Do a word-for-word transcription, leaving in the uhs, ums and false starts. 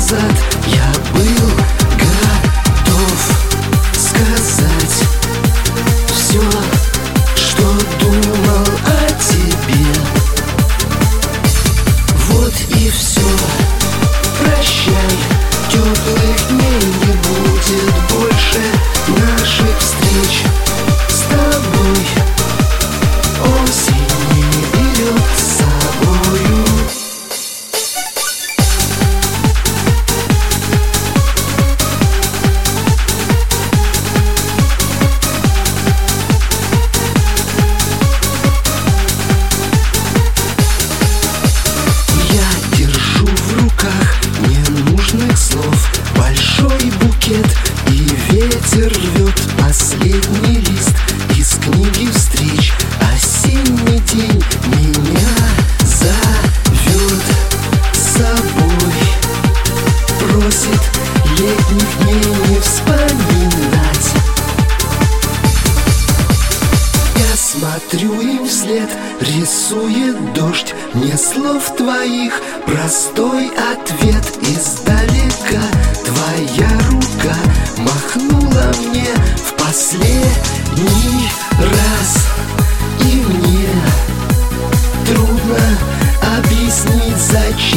назад я был готов сказать все, что думал о тебе. Вот и все, прощай, теплых дней не будет больше наших встреч с тобой. Осень не берет с собою. Я держу в руках ненужных слов большой букет, и ветер рвет последний лист из книги встреч. Осенний день меня зовет с собой, просит летних дней не вспоминать. Я смотрю им вслед, рисует дождь мне слов твоих простой ответ. Издалека твоя рука махнула мне в последний раз, и мне трудно объяснить, зачем